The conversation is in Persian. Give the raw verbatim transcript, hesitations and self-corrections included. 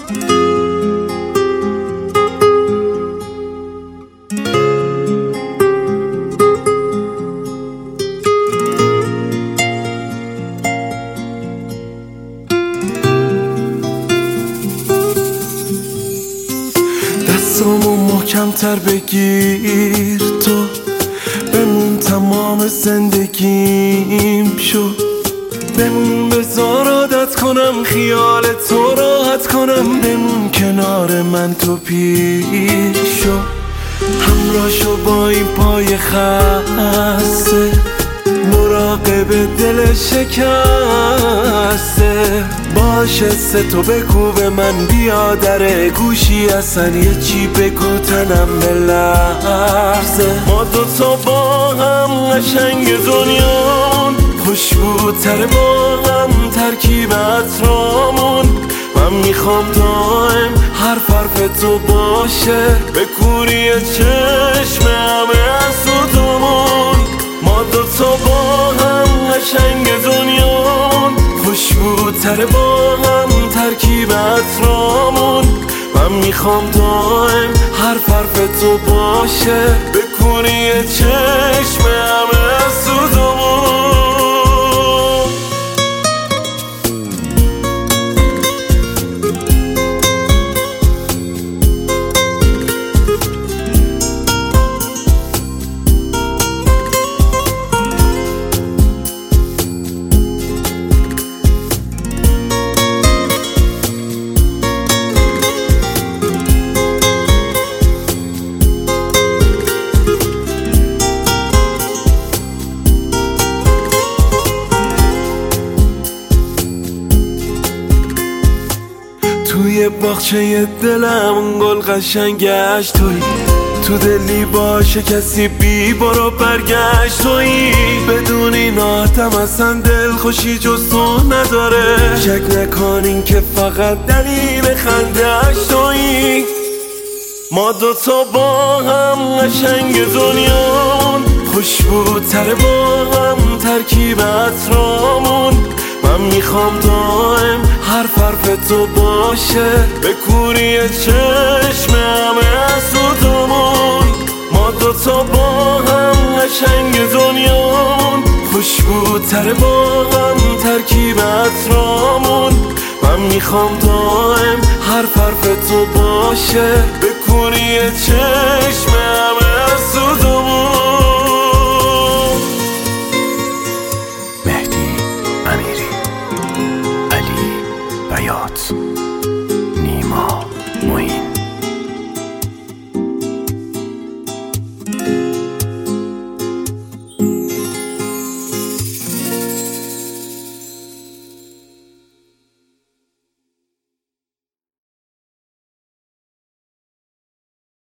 دستامو محکم‌تر بگیر تو، بمون تمام زندگیم شو، بمون بذار عادت کنم خیال تو راحت کنم، بمون کنار من تو پیر شو، همراه شو با این پای خسته، مراقب دل شکسته، باشه سه تو بگو به من بیا در گوشی اصلا یه چی بگو تنم بلرزه. ما دوتا با هم قشنگ دنیامون، خوشبوتر با هم ترکیب عطرامون، من میخوام دائم هر حرف تو باشه به کوری چشم همه حسودمون. ما دوتا با هم قشنگ دنیامون، خوشبوتر با هم ترکیب عطرامون، من میخوام دائم هر حرف تو باشه به کوری چشم همه حسودمون. توی باغچه دلم گل قشنگش تویی، تو دلی باشه کسی بی برو برگشت تویی، بدون این آدم اصلا دل خوشی جز تو نداره، شک نکنین که فقط دلیل خنده‌اش تویی. ما دوتا با هم قشنگ دنیامون، خوشبوتر با هم ترکیب عطرامون، من میخوام دائم هر حرف تو باشه به کوری چشم همه حسودمون. ما دوتا با هم قشنگ دنیامون، خوشبوتر با هم ترکیب عطرامون، من میخوام دائم هر حرف تو باشه به کوری چشم همه حسودمون. مهدی امیری، علی بیات.